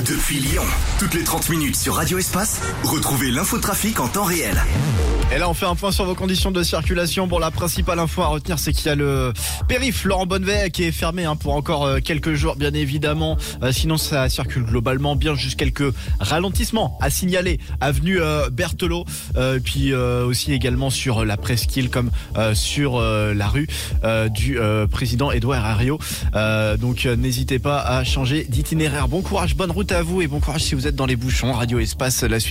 Depuis Lyon, toutes les 30 minutes sur Radio Espace, retrouvez l'infotrafic en temps réel. Et là, on fait un point sur vos conditions de circulation. Bon, la principale info à retenir, c'est qu'il y a le périph' Laurent Bonnevet qui est fermé pour encore quelques jours, bien évidemment. Sinon, ça circule globalement bien, juste quelques ralentissements à signaler. Avenue Berthelot, puis aussi également sur la Presqu'île, comme sur la rue du président Édouard Herriot. Donc, n'hésitez pas à changer d'itinéraire. Bon courage, bonne route à vous et bon courage si vous êtes dans les bouchons. Radio Espace, la suite.